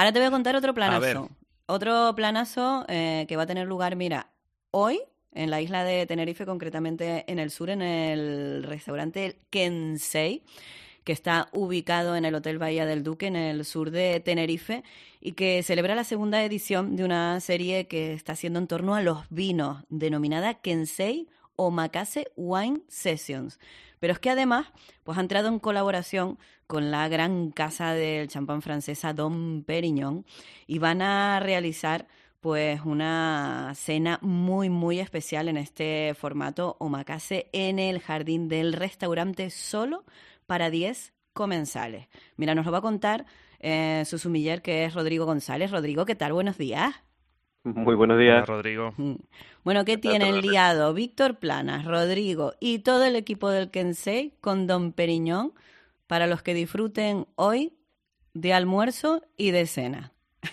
Ahora te voy a contar otro A ver, planazo. Otro planazo que va a tener lugar, mira, hoy en la isla de Tenerife, concretamente en el sur, en el restaurante Kensei, que está ubicado en el Hotel Bahía del Duque, en el sur de Tenerife, y que celebra la segunda edición de una serie que está haciendo en torno a los vinos, denominada Kensei Omakase Wine Sessions. Pero es que además, pues ha entrado en colaboración con la gran casa del champán francesa Dom Perignon y van a realizar pues una cena muy muy especial en este formato omakase en el jardín del restaurante solo para 10 comensales. Mira, nos lo va a contar su sumiller, que es Rodrigo González. Rodrigo, ¿qué tal? Buenos días. Muy buenos hola días. Rodrigo. Bueno, ¿qué Encantado de tienen saludarte. liado Víctor Planas, Rodrigo y todo el equipo del Kensei con Don Periñón para los que disfruten hoy de almuerzo y de cena?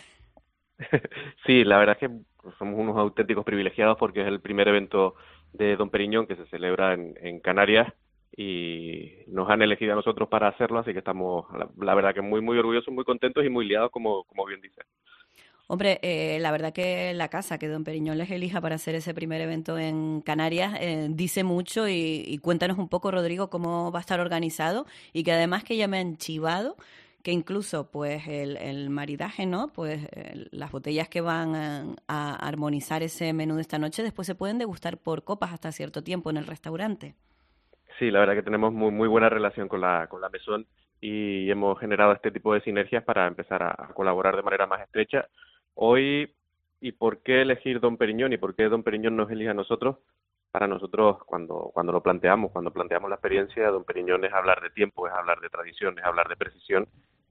Sí, la verdad es que somos unos auténticos privilegiados porque es el primer evento de Don Periñón que se celebra en Canarias y nos han elegido a nosotros para hacerlo, así que estamos, la verdad que muy, muy orgullosos, muy contentos y muy liados, como bien dices. Hombre, la verdad que la casa que Don Periñón les elija para hacer ese primer evento en Canarias dice mucho y cuéntanos un poco, Rodrigo, cómo va a estar organizado y que además que ya me han chivado que incluso pues el maridaje, ¿no? Pues las botellas que van a armonizar ese menú de esta noche después se pueden degustar por copas hasta cierto tiempo en el restaurante. Sí, la verdad que tenemos muy, muy buena relación con la Mesón y hemos generado este tipo de sinergias para empezar a colaborar de manera más estrecha. Hoy, ¿y por qué elegir Don Periñón y por qué Don Periñón nos elige a nosotros? Para nosotros, cuando lo planteamos, cuando planteamos la experiencia, Don Periñón es hablar de tiempo, es hablar de tradición, es hablar de precisión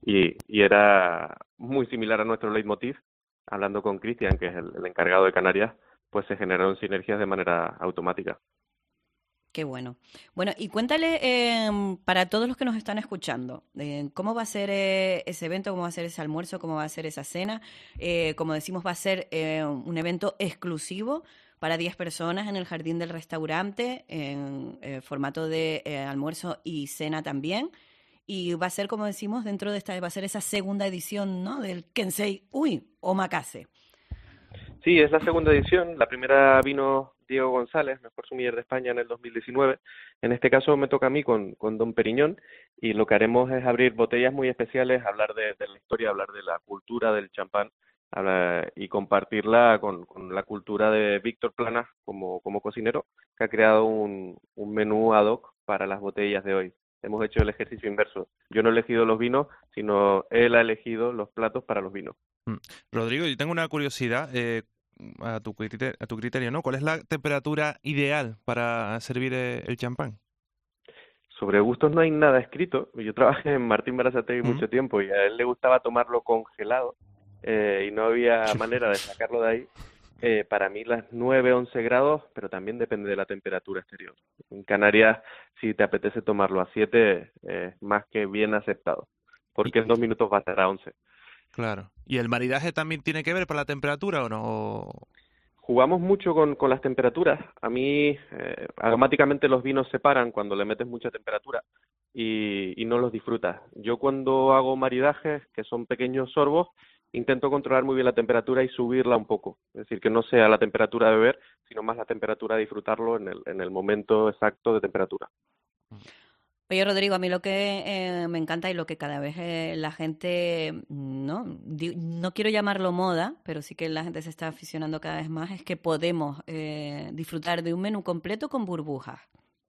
y era muy similar a nuestro leitmotiv. Hablando con Cristian, que es el encargado de Canarias, pues se generaron sinergias de manera automática. Qué bueno. Bueno, y cuéntale para todos los que nos están escuchando, cómo va a ser ese evento, cómo va a ser ese almuerzo, cómo va a ser esa cena. Como decimos, va a ser un evento exclusivo para 10 personas en el jardín del restaurante, en formato de almuerzo y cena también. Y va a ser, como decimos, dentro de esta, va a ser esa segunda edición, ¿no? Del Kensei, Omakase. Sí, es la segunda edición. La primera vino Diego González, mejor sumiller de España en el 2019. En este caso me toca a mí con Don Periñón y lo que haremos es abrir botellas muy especiales, hablar de la historia, hablar de la cultura del champán y compartirla con la cultura de Víctor Planas como cocinero, que ha creado un menú ad hoc para las botellas de hoy. Hemos hecho el ejercicio inverso. Yo no he elegido los vinos, sino él ha elegido los platos para los vinos. Mm. Rodrigo, yo tengo una curiosidad a tu criterio, ¿no? ¿Cuál es la temperatura ideal para servir el champán? Sobre gustos no hay nada escrito. Yo trabajé en Martín Berasategui Mm. mucho tiempo y a él le gustaba tomarlo congelado y no había manera de sacarlo de ahí. Para mí las 9, 11 grados, pero también depende de la temperatura exterior. En Canarias, si te apetece tomarlo a 7, es más que bien aceptado, Y, porque en 2 minutos va a estar a 11. claro. ¿Y el maridaje también tiene que ver para la temperatura o no? Jugamos mucho con las temperaturas. A mí, aromáticamente los vinos se paran cuando le metes mucha temperatura y no los disfrutas. Yo cuando hago maridajes, que son pequeños sorbos, intento controlar muy bien la temperatura y subirla un poco. Es decir, que no sea la temperatura de beber, sino más la temperatura de disfrutarlo en el momento exacto de temperatura. Oye, Rodrigo, a mí lo que me encanta y lo que cada vez la gente, no, no quiero llamarlo moda, pero sí que la gente se está aficionando cada vez más, es que podemos disfrutar de un menú completo con burbujas.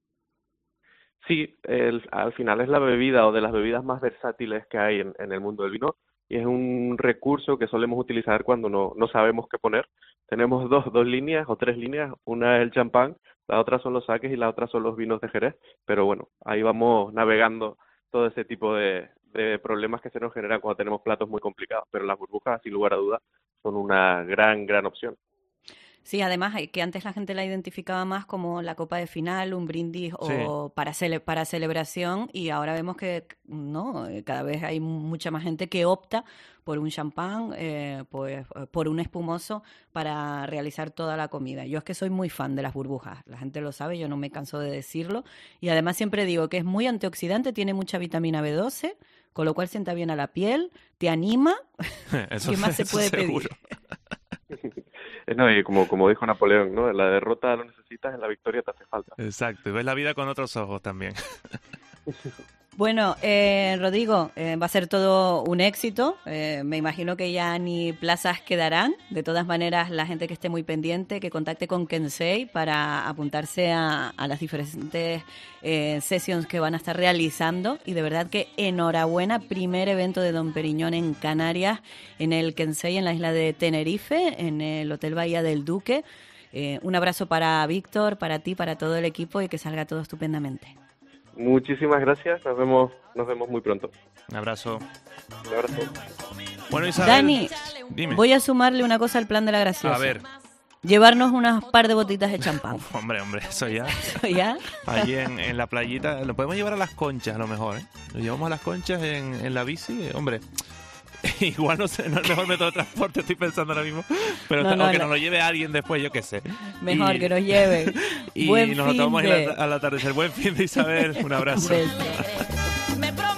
Sí, al final es la bebida o de las bebidas más versátiles que hay en el mundo del vino y es un recurso que solemos utilizar cuando no sabemos qué poner. Tenemos dos líneas o tres líneas, una es el champán, la otra son los saques y la otra son los vinos de Jerez, pero bueno, ahí vamos navegando todo ese tipo de problemas que se nos generan cuando tenemos platos muy complicados, pero las burbujas, sin lugar a dudas, son una gran, gran opción. Sí, además que antes la gente la identificaba más como la copa de final, un brindis Sí. o para para celebración y ahora vemos que no, cada vez hay mucha más gente que opta por un champán, pues por un espumoso para realizar toda la comida. Yo es que soy muy fan de las burbujas, la gente lo sabe, yo no me canso de decirlo y además siempre digo que es muy antioxidante, tiene mucha vitamina B12, con lo cual sienta bien a la piel, te anima. Eso, ¿Qué más se eso puede seguro. Sí. No, y como dijo Napoleón, ¿no? En la derrota lo necesitas, en la victoria te hace falta. Exacto, y ves la vida con otros ojos también. Bueno, Rodrigo, va a ser todo un éxito. Me imagino que ya ni plazas quedarán. De todas maneras, la gente que esté muy pendiente, que contacte con Kensei para apuntarse a las diferentes sessions que van a estar realizando. Y de verdad que enhorabuena, primer evento de Dom Perignon en Canarias, en el Kensei, en la isla de Tenerife, en el Hotel Bahía del Duque. Un abrazo para Víctor, para ti, para todo el equipo y que salga todo estupendamente. Muchísimas gracias, nos vemos muy pronto. Un abrazo. Un abrazo. Bueno, Isabel, Dani, dime. voy a sumarle una cosa al plan de la graciosa. A ver. Llevarnos unas par de botitas de champán. Hombre, eso ya. ¿Ya? Allí en la playita, lo podemos llevar a las Conchas a lo mejor, ¿eh? Lo llevamos a las Conchas en la bici, hombre. Igual no sé, no es el mejor método de transporte, estoy pensando ahora mismo. Pero que nos lo lleve alguien después, yo qué sé. Mejor que nos lleve. Y Buen nos lo fin tomamos de... al atardecer. Buen fin de, Isabel. Un abrazo. Un beso.